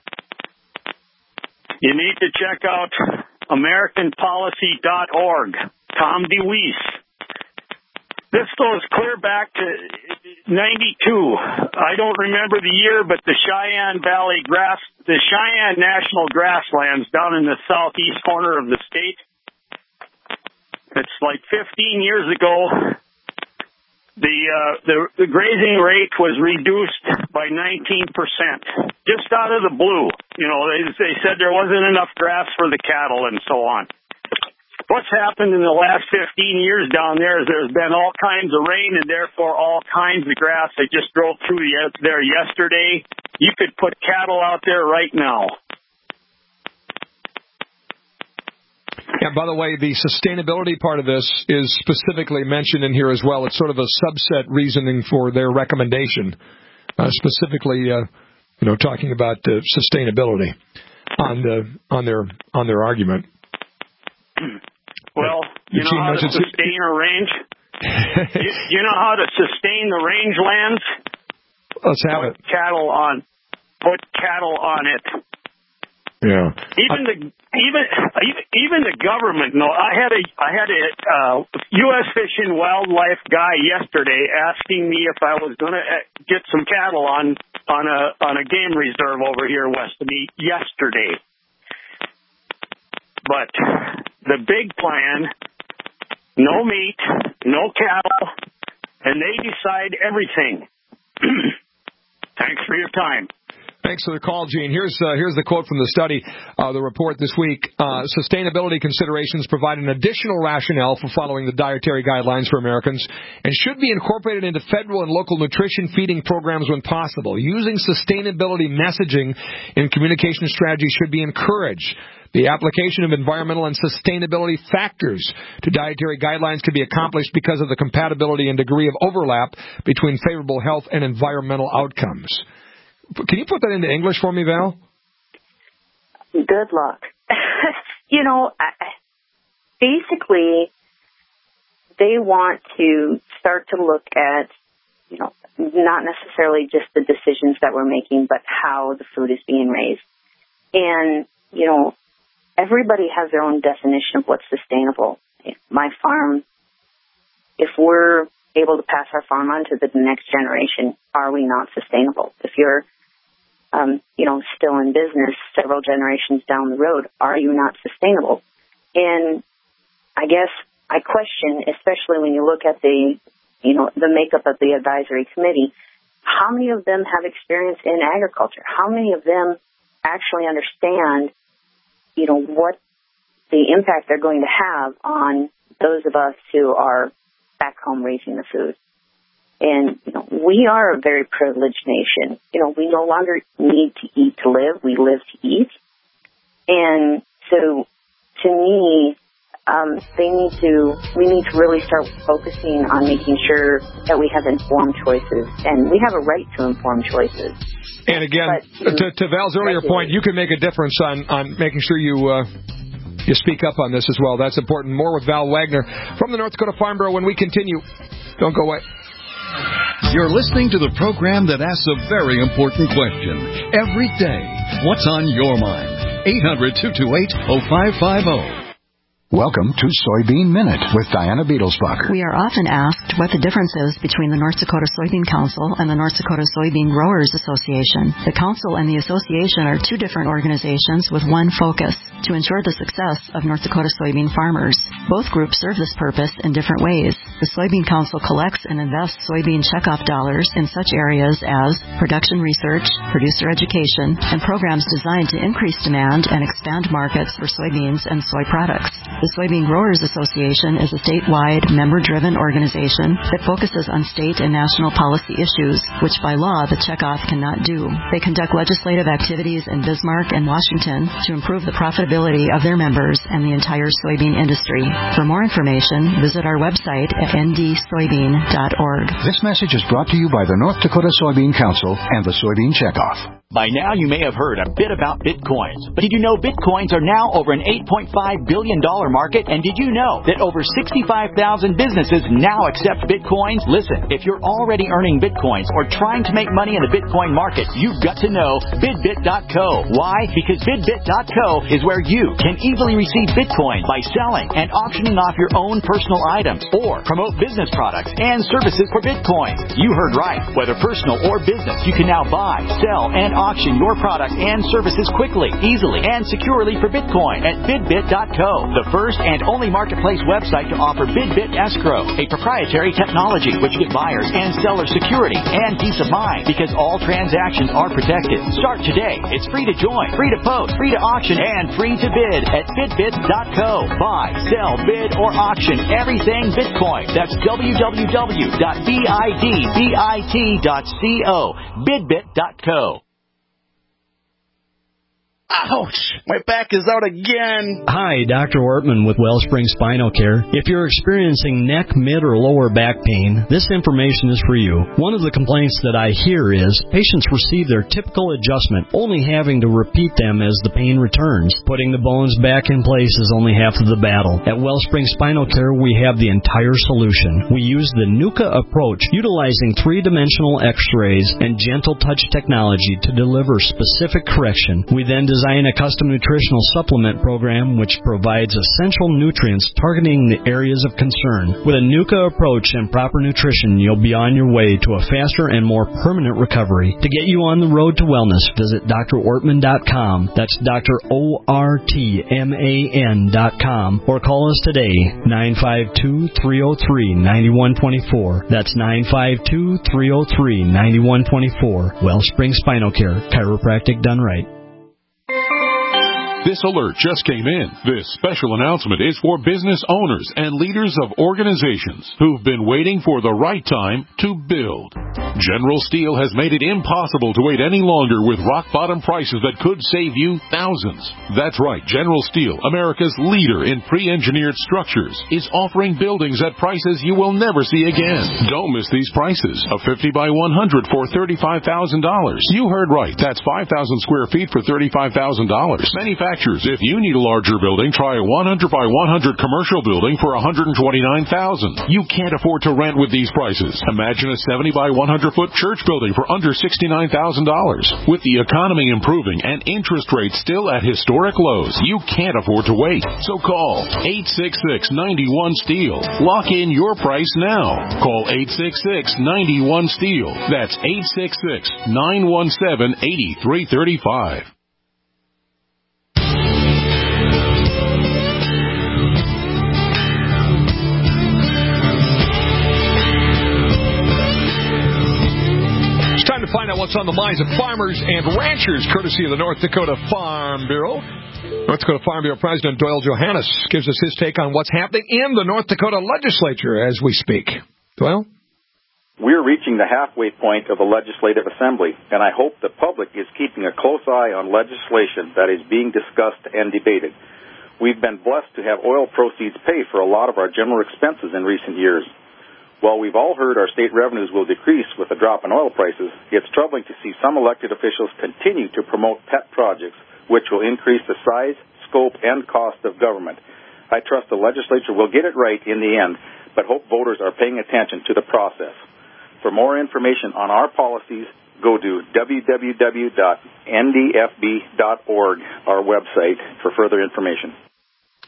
You need to check out American Policy dot org. Tom DeWeese. This goes clear back to ninety-two. I don't remember the year, but the Cheyenne Valley grass, the Cheyenne National Grasslands down in the southeast corner of the state. It's like fifteen years ago. The, uh, the, the grazing rate was reduced by nineteen percent. Just out of the blue. You know, they, they said there wasn't enough grass for the cattle and so on. What's happened in the last fifteen years down there is there's been all kinds of rain and therefore all kinds of grass. I just drove through there yesterday. You could put cattle out there right now. Yeah, by the way, the sustainability part of this is specifically mentioned in here as well. It's sort of a subset reasoning for their recommendation, uh, specifically, uh, you know, talking about uh, sustainability on the on their on their argument. Well, you know how to sustain a range? you, you know how to sustain the rangelands? Let's have it. Cattle on, put cattle on it. Yeah. Even the even even the government. No, I had a I had a uh, U S Fish and Wildlife guy yesterday asking me if I was going to get some cattle on on a on a game reserve over here west of me yesterday. But the big plan, no meat, no cattle, and they decide everything. Thanks for your time. Thanks for the call, Gene. Here's uh, here's the quote from the study, uh, the report this week. Uh, sustainability considerations provide an additional rationale for following the dietary guidelines for Americans and should be incorporated into federal and local nutrition feeding programs when possible. Using sustainability messaging in communication strategy should be encouraged. The application of environmental and sustainability factors to dietary guidelines can be accomplished because of the compatibility and degree of overlap between favorable health and environmental outcomes. Can you put that into English for me, Val? Good luck. You know, basically, they want to start to look at, you know, not necessarily just the decisions that we're making, but how the food is being raised. And, you know, everybody has their own definition of what's sustainable. My farm, if we're able to pass our farm on to the next generation, are we not sustainable? If you're, um, you know, still in business several generations down the road, are you not sustainable? And I guess I question, especially when you look at the, you know, the makeup of the advisory committee, how many of them have experience in agriculture? How many of them actually understand, you know, what the impact they're going to have on those of us who are back home raising the food? And, you know, we are a very privileged nation. You know, we no longer need to eat to live. We live to eat. And so, to me, um, they need to, we need to really start focusing on making sure that we have informed choices. And we have a right to informed choices. And again, but, to, to Val's earlier point, you can make a difference on, on making sure you uh, you speak up on this as well. That's important. More with Val Wagner from the North Dakota Farm Bureau when we continue. Don't go away. You're listening to the program that asks a very important question every day. What's on your mind? eight hundred, two two eight, oh five five oh. Welcome to Soybean Minute with Diana Beetlesbacher. We are often asked what the difference is between the North Dakota Soybean Council and the North Dakota Soybean Growers Association. The Council and the Association are two different organizations with one focus: to ensure the success of North Dakota soybean farmers. Both groups serve this purpose in different ways. The Soybean Council collects and invests soybean checkoff dollars in such areas as production research, producer education, and programs designed to increase demand and expand markets for soybeans and soy products. The Soybean Growers Association is a statewide, member-driven organization that focuses on state and national policy issues, which by law the checkoff cannot do. They conduct legislative activities in Bismarck and Washington to improve the profitability of their members and the entire soybean industry. For more information, visit our website at n d soybean dot org. This message is brought to you by the North Dakota Soybean Council and the Soybean Checkoff. By now, you may have heard a bit about Bitcoins. But did you know Bitcoins are now over an eight point five billion dollars market? And did you know that over sixty-five thousand businesses now accept Bitcoins? Listen, if you're already earning Bitcoins or trying to make money in the Bitcoin market, you've got to know Bidbit dot co. Why? Because Bidbit dot co is where you can easily receive Bitcoin by selling and auctioning off your own personal items or promote business products and services for Bitcoins. You heard right. Whether personal or business, you can now buy, sell, and auction your product and services quickly, easily, and securely for Bitcoin at Bidbit dot co, the first and only marketplace website to offer Bidbit Escrow, a proprietary technology which gives buyers and sellers security and peace of mind because all transactions are protected. Start today. It's free to join, free to post, free to auction, and free to bid at Bidbit dot co. Buy, sell, bid, or auction everything Bitcoin. That's w w w dot bidbit dot co. Bidbit dot co. Ouch! My back is out again. Hi, Doctor Ortman with Wellspring Spinal Care. If you're experiencing neck, mid, or lower back pain, this information is for you. One of the complaints that I hear is patients receive their typical adjustment, only having to repeat them as the pain returns. Putting the bones back in place is only half of the battle. At Wellspring Spinal Care, we have the entire solution. We use the NUCA approach, utilizing three-dimensional x-rays and gentle touch technology to deliver specific correction. We then design Design a custom nutritional supplement program which provides essential nutrients targeting the areas of concern. With a NUCA approach and proper nutrition, you'll be on your way to a faster and more permanent recovery. To get you on the road to wellness, visit D R ortman dot com. That's Doctor O R T M A N dot com. Or call us today, nine five two, three oh three, nine one two four. That's nine five two, three oh three, nine one two four. Wellspring Spinal Care, chiropractic done right. This alert just came in. This special announcement is for business owners and leaders of organizations who've been waiting for the right time to build. General Steel has made it impossible to wait any longer with rock-bottom prices that could save you thousands. That's right, General Steel, America's leader in pre-engineered structures, is offering buildings at prices you will never see again. Don't miss these prices. A fifty by one hundred for thirty-five thousand dollars. You heard right. That's five thousand square feet for thirty-five thousand dollars. Manufacturers, if you need a larger building, try a one hundred by one hundred commercial building for one hundred twenty-nine thousand dollars. You can't afford to rent with these prices. Imagine a seventy by one hundred foot church building for under sixty-nine thousand dollars. With the economy improving and interest rates still at historic lows, you can't afford to wait. So call eight six six, nine one, STEEL. Lock in your price now. Call eight six six, nine one, STEEL. That's eight six six, nine one seven, eight three three five. To find out what's on the minds of farmers and ranchers, courtesy of the North Dakota Farm Bureau. North Dakota Farm Bureau President Doyle Johannes gives us his take on what's happening in the North Dakota legislature as we speak. Doyle? We're reaching the halfway point of the Legislative Assembly, and I hope the public is keeping a close eye on legislation that is being discussed and debated. We've been blessed to have oil proceeds pay for a lot of our general expenses in recent years. While we've all heard our state revenues will decrease with a drop in oil prices, it's troubling to see some elected officials continue to promote pet projects, which will increase the size, scope, and cost of government. I trust the legislature will get it right in the end, but hope voters are paying attention to the process. For more information on our policies, go to w w w dot n d f b dot org, our website, for further information.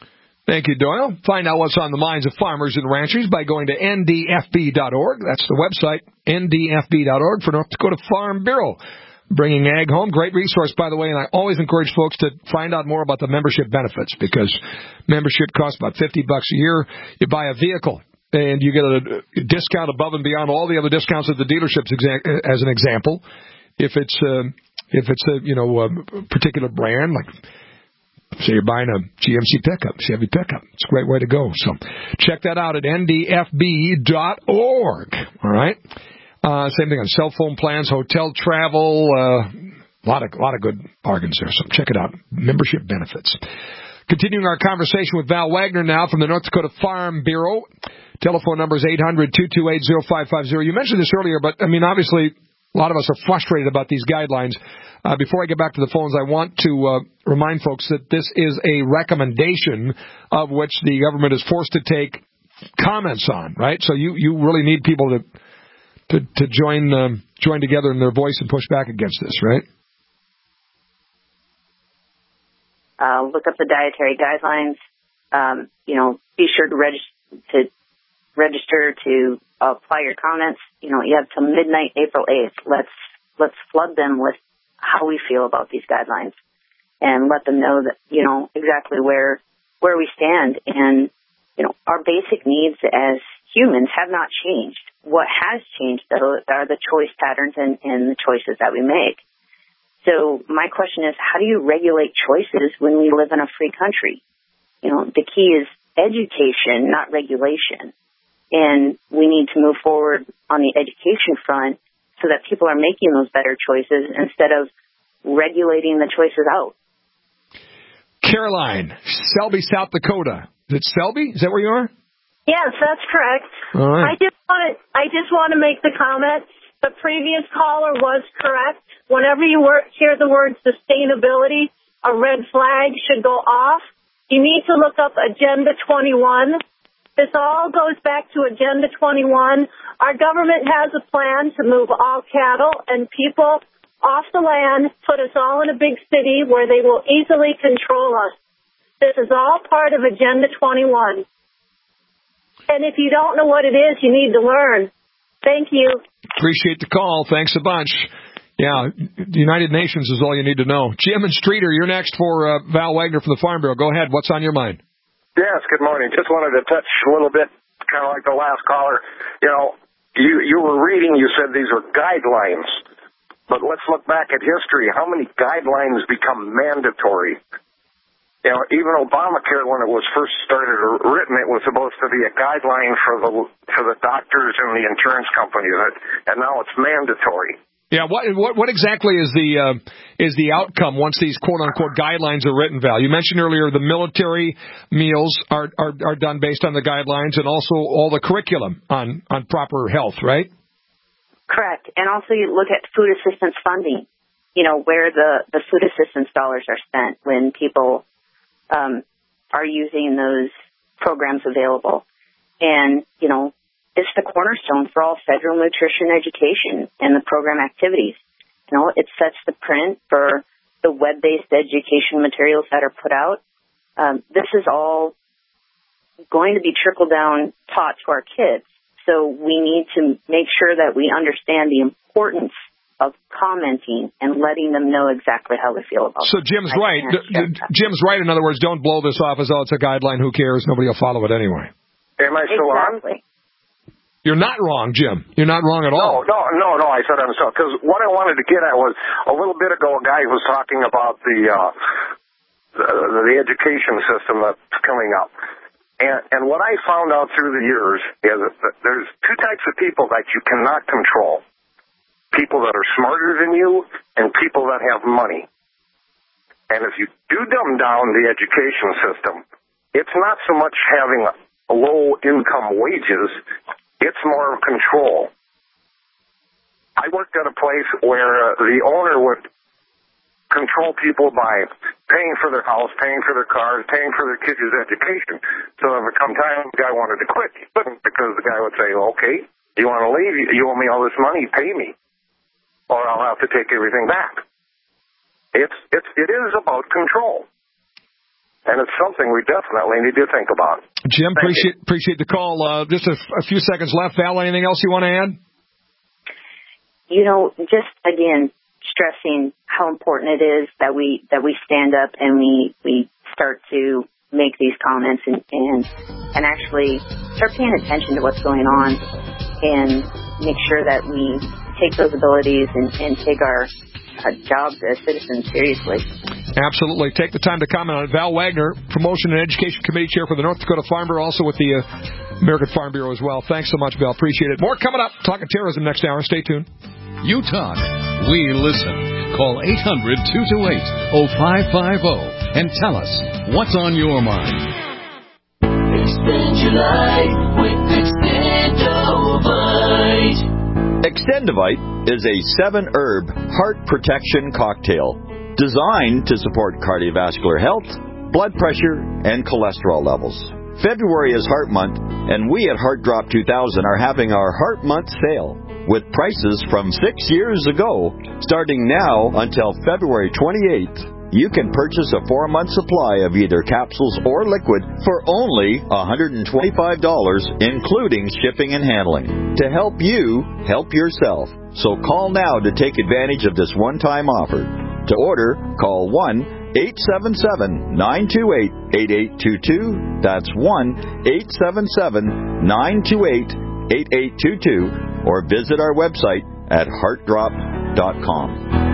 Thank you, Doyle. Find out what's on the minds of farmers and ranchers by going to N D F B dot org. That's the website, N D F B dot org for North Dakota Farm Bureau. Bringing ag home. Great resource, by the way, and I always encourage folks to find out more about the membership benefits because membership costs about fifty bucks a year. You buy a vehicle, and you get a discount above and beyond all the other discounts at the dealerships, as an example. If it's uh, if it's a you know a particular brand, like say you're buying a G M C pickup, Chevy pickup, it's a great way to go. So check that out at N D F B dot org. All right. Uh, same thing on cell phone plans, hotel travel, uh, a lot of a lot of good bargains there. So check it out. Membership benefits. Continuing our conversation with Val Wagner now from the North Dakota Farm Bureau. Telephone number is eight hundred, two two eight, oh five five oh. You mentioned this earlier, but, I mean, obviously a lot of us are frustrated about these guidelines. Uh, before I get back to the phones, I want to uh, remind folks that this is a recommendation of which the government is forced to take comments on, right? So you, you really need people to to, to join um, join together in their voice and push back against this, right? Uh, look up the dietary guidelines. Um, you know, be sure to register to register to uh, apply your comments. You know, you have till midnight, April eighth. Let's let's flood them with how we feel about these guidelines, and let them know that you know exactly where where we stand. And you know, our basic needs as humans have not changed. What has changed, though, are the choice patterns and, and the choices that we make. So my question is, how do you regulate choices when we live in a free country? You know, the key is education, not regulation. And we need to move forward on the education front so that people are making those better choices instead of regulating the choices out. Caroline, Selby, South Dakota. Is it Selby? Is that where you are? Yes, that's correct. All right. I just want to I just want to make the comment. The previous caller was correct. Whenever you wor- hear the word sustainability, a red flag should go off. You need to look up Agenda twenty-one. This all goes back to Agenda twenty-one. Our government has a plan to move all cattle and people off the land, put us all in a big city where they will easily control us. This is all part of Agenda twenty-one. And if you don't know what it is, you need to learn. Thank you. Appreciate the call. Thanks a bunch. Yeah, the United Nations is all you need to know. Jim and Streeter, you're next for uh, Val Wagner from the Farm Bureau. Go ahead. What's on your mind? Yes, good morning. Just wanted to touch a little bit, kind of like the last caller. You know, you, you were reading, you said these are guidelines. But let's look back at history. How many guidelines become mandatory? You know, even Obamacare, when it was first started or written, it was supposed to be a guideline for the for the doctors and the insurance companies, and now it's mandatory. Yeah, what what what exactly is the uh, is the outcome once these quote unquote guidelines are written, Val? You mentioned earlier the military meals are, are are done based on the guidelines, and also all the curriculum on on proper health, right? Correct, and also you look at food assistance funding. You know where the the food assistance dollars are spent when people Um, are using those programs available. And, you know, it's the cornerstone for all federal nutrition education and the program activities. You know, it sets the print for the web-based education materials that are put out. Um, this is all going to be trickle-down taught to our kids. So we need to make sure that we understand the importance of commenting and letting them know exactly how we feel about it. So Jim's right. Jim's right. In other words, don't blow this off as, oh, it's a guideline. Who cares? Nobody will follow it anyway. Am I still exactly. on? You're not wrong, Jim. You're not wrong at all. No, no, no, no. I said I'm still. Because what I wanted to get at was a little bit ago, a guy was talking about the uh, the, the education system that's coming up. And, and what I found out through the years is that there's two types of people that you cannot control. People that are smarter than you and people that have money. And if you do dumb down the education system, it's not so much having low income wages, it's more control. I worked at a place where the owner would control people by paying for their house, paying for their cars, paying for their kids' education. So if it come time the guy wanted to quit, he couldn't, because the guy would say, okay, you want to leave, you owe me all this money, pay me, or I'll have to take everything back. It's it's it is about control. and it's something we definitely need to think about. Jim, Thank appreciate you. appreciate the call. Uh, just a, a few seconds left. Val, anything else you want to add? You know, just again stressing how important it is that we that we stand up and we we start to make these comments and and, and actually start paying attention to what's going on and make sure that we take those abilities and, and take our uh, jobs as citizens seriously. Absolutely. Take the time to comment on it. Val Wagner, Promotion and Education Committee Chair for the North Dakota Farm Bureau, also with the uh, American Farm Bureau as well. Thanks so much, Val. Appreciate it. More coming up. Talking terrorism next hour. Stay tuned. You talk, we listen. Call eight hundred, two two eight, oh five five oh and tell us what's on your mind. Extend your life with Extendovite. Extendovite is a seven-herb heart protection cocktail designed to support cardiovascular health, blood pressure, and cholesterol levels. February is Heart Month, and we at Heart Drop two thousand are having our Heart Month sale with prices from six years ago. Starting now until February twenty-eighth, you can purchase a four-month supply of either capsules or liquid for only one hundred twenty-five dollars, including shipping and handling, to help you help yourself. So call now to take advantage of this one-time offer. To order, call one eight seven seven, nine two eight, eight eight two two. That's one eight seven seven, nine two eight, eight eight two two. Or visit our website at heart drop dot com.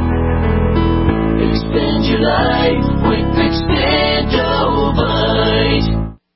Extend your life with Extendovite.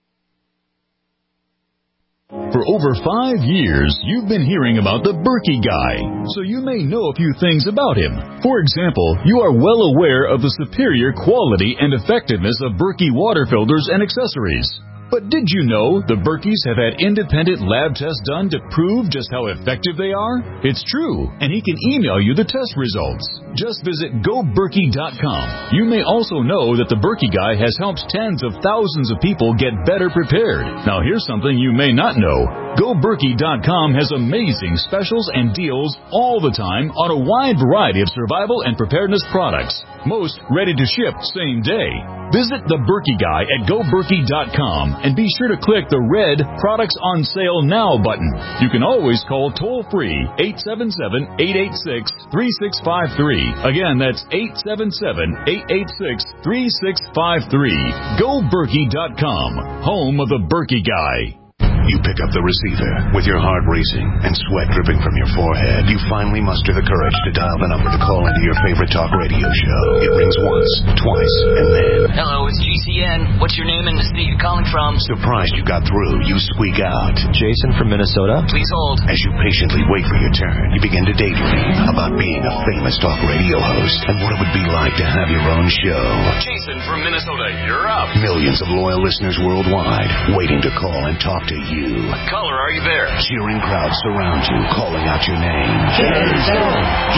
For over five years, you've been hearing about the Berkey Guy, so you may know a few things about him. For example, you are well aware of the superior quality and effectiveness of Berkey water filters and accessories. But did you know the Berkeys have had independent lab tests done to prove just how effective they are? It's true, and he can email you the test results. Just visit go berkey dot com. You may also know that the Berkey Guy has helped tens of thousands of people get better prepared. Now here's something you may not know. go berkey dot com has amazing specials and deals all the time on a wide variety of survival and preparedness products. Most ready to ship same day. Visit the Berkey Guy at go berkey dot com and be sure to click the red Products on Sale Now button. You can always call toll-free eight seven seven, eight eight six, three six five three. Again, that's eight seven seven, eight eight six, three six five three. go berkey dot com, home of the Berkey Guy. You pick up the receiver with your heart racing and sweat dripping from your forehead. You finally muster the courage to dial the number to call into your favorite talk radio show. It rings once, twice, and then... Hello, it's G C N. What's your name and the state you're calling from? Surprised you got through, you squeak out. Jason from Minnesota. Please hold. As you patiently wait for your turn, you begin to daydream about being a famous talk radio host and what it would be like to have your own show. Jason from Minnesota, you're up. Millions of loyal listeners worldwide waiting to call and talk to you. Caller, are you there? Cheering crowds surround you, calling out your name. Jason!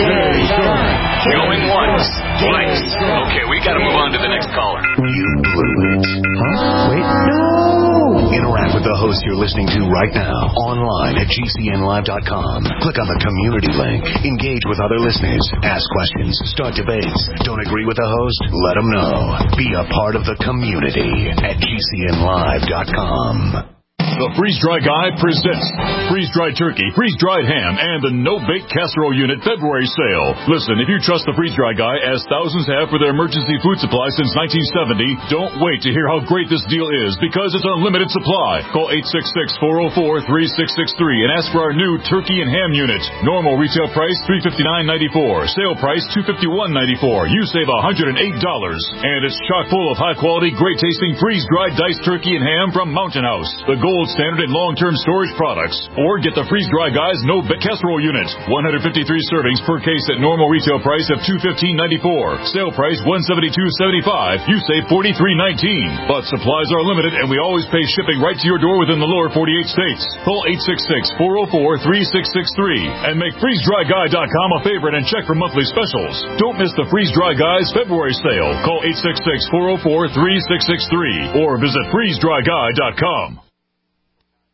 Jason! Going once, twice. Okay, we gotta move on to the next caller. You blew it. Huh? Wait, no! Interact with the host you're listening to right now, online at G C N live dot com. Click on the community link. Engage with other listeners. Ask questions. Start debates. Don't agree with the host? Let them know. Be a part of the community at G C N live dot com. The Freeze Dry Guy presents freeze-dried turkey, freeze-dried ham, and the no-bake casserole unit February sale. Listen, if you trust the Freeze Dry Guy, as thousands have for their emergency food supply since nineteen seventy, don't wait to hear how great this deal is, because it's unlimited supply. Call eight six six, four oh four, three six six three and ask for our new turkey and ham unit. Normal retail price three hundred fifty-nine dollars and ninety-four cents. Sale price two hundred fifty-one dollars and ninety-four cents. You save one hundred eight dollars. And it's chock full of high-quality, great-tasting freeze-dried diced turkey and ham from Mountain House, the gold standard in long-term storage products. Or get the Freeze Dry Guy's No Bake Casserole Unit. one hundred fifty-three servings per case at normal retail price of two hundred fifteen dollars and ninety-four cents. Sale price one hundred seventy-two dollars and seventy-five cents. You save forty-three dollars and nineteen cents. But supplies are limited, and we always pay shipping right to your door within the lower forty-eight states. Call eight six six, four oh four, three six six three and make freeze dry guy dot com a favorite and check for monthly specials. Don't miss the Freeze Dry Guy's February sale. Call eight six six, four oh four, three six six three or visit freeze dry guy dot com.